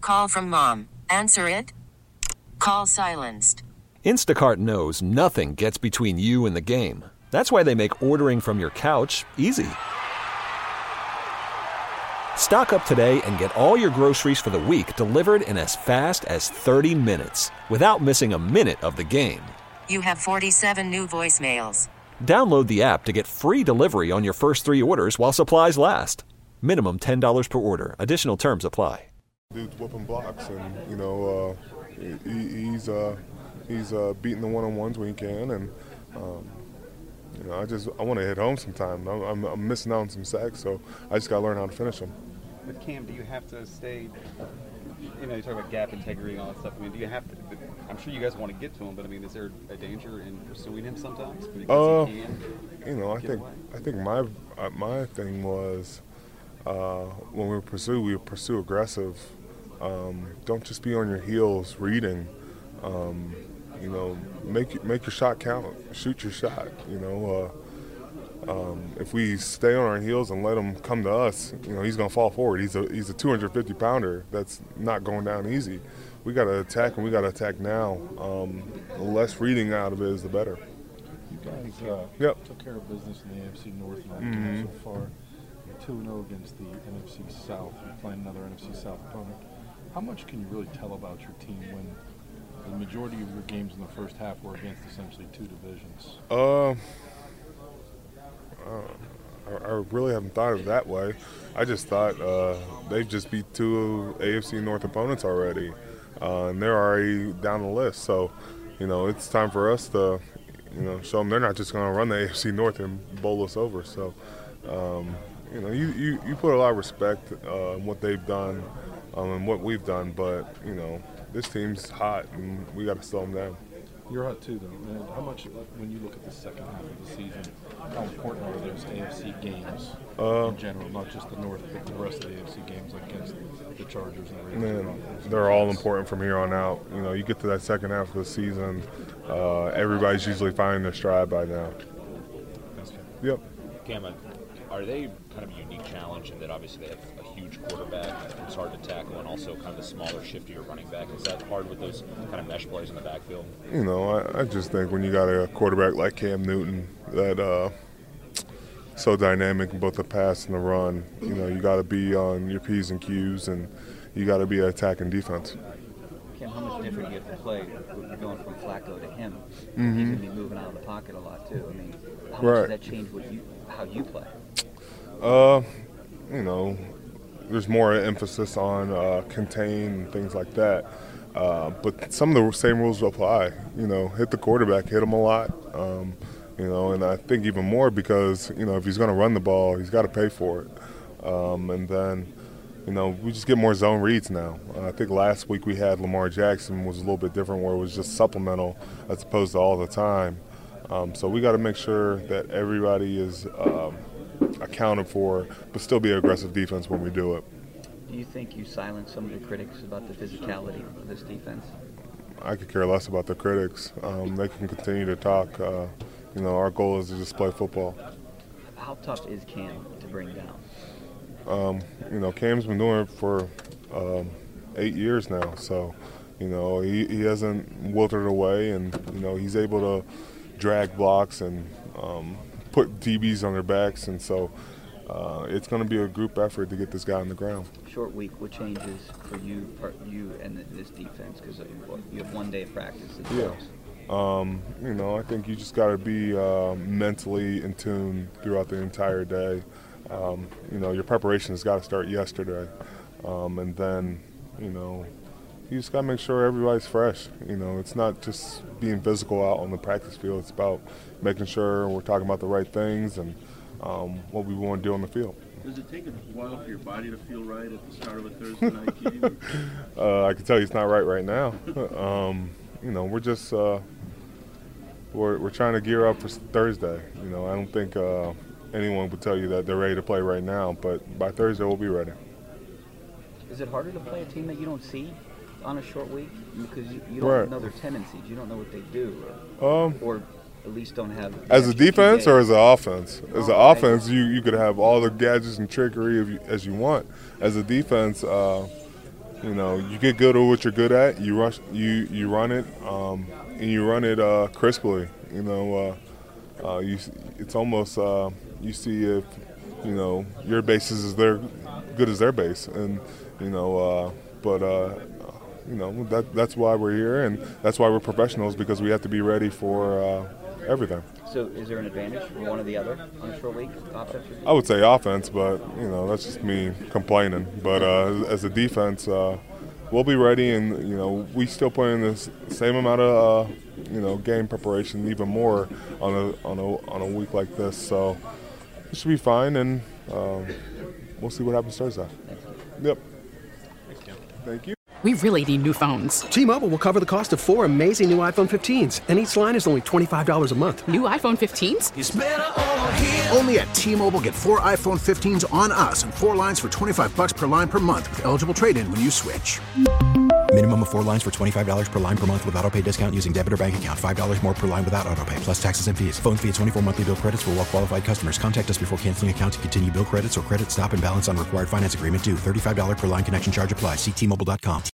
Call from mom. Answer it. Call silenced. Instacart knows nothing gets between you and the game. That's why they make ordering from your couch easy. Stock up today and get all your groceries for the week delivered in as fast as 30 minutes without missing a minute of the game. You have 47 new voicemails. Download the app to get free delivery on your first 3 orders while supplies last. Minimum $10 per order. Additional terms apply. Dude's whooping blocks, and he's beating the one-on-ones when he can, and I want to hit home sometime. I'm missing out on some sacks, so I just got to learn how to finish them. But Cam, do you have to stay? You talk about gap integrity and all that stuff. I mean, do you have to? I'm sure you guys want to get to him, but I mean, is there a danger in pursuing him sometimes? Because he can I think my thing was when we pursue aggressive. Don't just be on your heels reading. Make your shot count. Shoot your shot. If we stay on our heels and let him come to us, he's gonna fall forward. He's a 250 pounder. That's not going down easy. We got to attack, and we got to attack now. The less reading out of it is the better. You guys took care of business in the AFC North so far. You're 2-0 against the NFC South. You're playing another NFC South opponent. How much can you really tell about your team when the majority of your games in the first half were against essentially 2 divisions? I really haven't thought of it that way. I just thought they've just beat 2 AFC North opponents already, and they're already down the list. So, it's time for us to, show them they're not just going to run the AFC North and bowl us over. So, you put a lot of respect on what they've done and what we've done, but, this team's hot, and we got to slow them down. You're hot too, though. And how much, when you look at the second half of the season, how important are those AFC games in general, not just the North, but the rest of the AFC games against the Chargers and the Ravens? They're all important from here on out. You get to that second half of the season, everybody's usually finding their stride by now. Thanks, Cam. Yep. Cam, are they kind of a unique challenge in that obviously they have a huge quarterback who's hard to tackle and also kind of a smaller, shiftier running back? Is that hard with those kind of mesh players in the backfield? I just think when you got a quarterback like Cam Newton that so dynamic in both the pass and the run, you got to be on your P's and Q's, and you got to be attacking defense. Cam, how much different do you have to play? You're going from Flacco to him. Mm-hmm. He's going to be moving out of the pocket a lot too. I mean, how much does that change how you play? There's more emphasis on contain and things like that. But some of the same rules apply. Hit the quarterback, hit him a lot. And I think even more because, if he's going to run the ball, he's got to pay for it. And then, we just get more zone reads now. I think last week we had Lamar Jackson was a little bit different where it was just supplemental as opposed to all the time. So we got to make sure that everybody is accounted for, but still be an aggressive defense when we do it. Do you think you silence some of the critics about the physicality of this defense? I could care less about the critics. They can continue to talk. Our goal is to just play football. How tough is Cam to bring down? Cam's been doing it for 8 years now, so he hasn't wilted away, and he's able to drag blocks and put DBs on their backs, and so it's going to be a group effort to get this guy on the ground. Short week, what changes for you and this defense? Because you have 1 day of practice. I think you just got to be mentally in tune throughout the entire day. Your preparation has got to start yesterday, and then you just got to make sure everybody's fresh. It's not just being physical out on the practice field. It's about making sure we're talking about the right things and what we want to do on the field. Does it take a while for your body to feel right at the start of a Thursday night game? I can tell you it's not right now. We're just we're trying to gear up for Thursday. I don't think anyone would tell you that they're ready to play right now, but by Thursday we'll be ready. Is it harder to play a team that you don't see on a short week because you don't know their tendencies, you don't know what they do, or at least don't have as a defense or as an offense? As an offense, you could have all the gadgets and trickery as you want. As a defense, you get good at what you're good at. You run it, and you run it crisply. It's almost you see if your base is as good as their base, and that's why we're here, and that's why we're professionals, because we have to be ready for everything. So is there an advantage for one or the other on a short week, offense? I would say offense, but that's just me complaining. But as a defense, we'll be ready, and we still put in the same amount of game preparation, even more on a week like this. So it should be fine, and we'll see what happens Thursday. Yep. Thank you. We really need new phones. T-Mobile will cover the cost of 4 amazing new iPhone 15s, and each line is only $25 a month. New iPhone 15s? It's better over here. Only at T-Mobile, get 4 iPhone 15s on us and 4 lines for $25 per line per month with eligible trade-in when you switch. Minimum of 4 lines for $25 per line per month with autopay discount using debit or bank account. $5 more per line without autopay, plus taxes and fees. Phone fee at 24 monthly bill credits for well-qualified customers. Contact us before canceling account to continue bill credits or credit stop and balance on required finance agreement due. $35 per line connection charge applies. See T-Mobile.com.